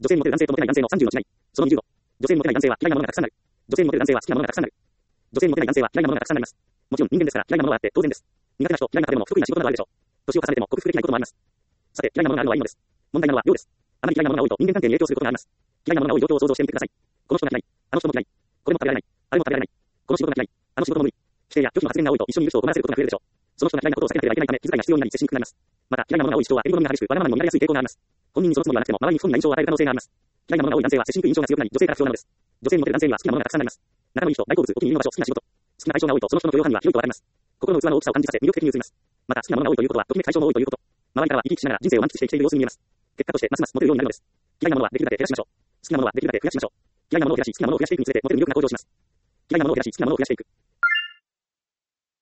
女性にモテる男性とモテない男性の30の違い。その20度。女性にモテない男性は嫌いなものがたくさんある。女性にモテる男性は好きなものがたくさんある。女性にモテない男性は嫌いなものがたくさんあります。もちろん人間ですから嫌いなものはあって当然です。苦手な人、嫌いな食べ物、不得意な仕事などあるでしょう。年を重ねても克服できないこともあります。さて、嫌いなものがあるのはいいのです。問題なのは量です。あまり嫌いなものが多いと人間関係に影響することがあります。嫌いなものが多い状況を想像してみてください。この人が嫌い。あの人も嫌い。これも食べられない。あれも食べられない。この仕事が嫌い。あの仕事も無理。否定や拒否の発言が多いと一緒にいる人を困らせることが増えるでしょう。その人が嫌いなことを避けなければいけないため、気遣いが必要になり接しにくくなります。また、嫌いなものが多い人は、襟好みが激しく、わがままにもなりやすい傾向があります。本人にそのつもりはなくても、周りに不本意な印象を与える可能性があります。嫌いなものが多い男性は接しにくい印象が強くなり、女性から不要なのです。女性にモテる男性には好きなものがたくさんあります。仲のいい人、大好物、お気に入りの場所、好きな仕事。好きな対象が多いと、その人の許容範囲は広いとわかります。心の器の大きさを感じさせ、魅力的に映ります。また、好きなものが多いということは、ときめく対象も多いということ。周りからは生き生きしながら人生を満喫して生きている様子に見えます。結果として、ますますモテるようになるのです。嫌いなものはできるだけ減らしましょう。好きなものはできるだけ増やしましょう。嫌いなものを減らし、好きなものを増やしていくにつれて、モテる魅力が向上します。嫌いなものを減らし、好きなものを増やしていく。